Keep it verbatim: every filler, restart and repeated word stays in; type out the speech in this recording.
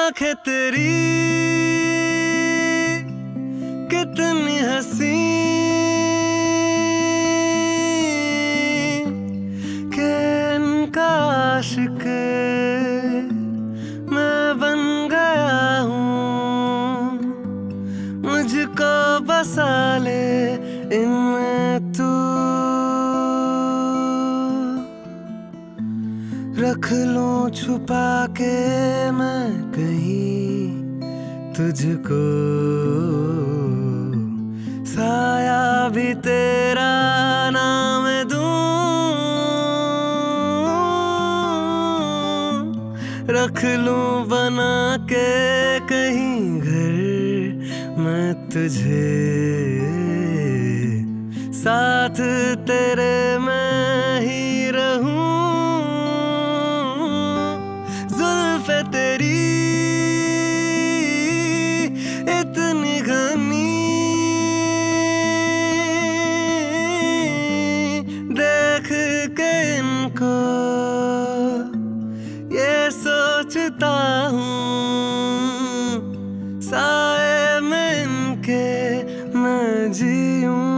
आंखें तेरी कितनी हंसी के इनका आशिक मैं बन गया हूँ। मुझको बसा ले इनमें तू, रख लूं छुपा के मैं कहीं तुझको, साया भी तेरा नाम दूं, रख लूं बना के कहीं घर मैं तुझे, साथ तेरे मैं ही रहूं। जुल्फ़े तेरी इतनी घनी देख के इनको ये सोचता हूँ, साए में इनके मैं जीऊं।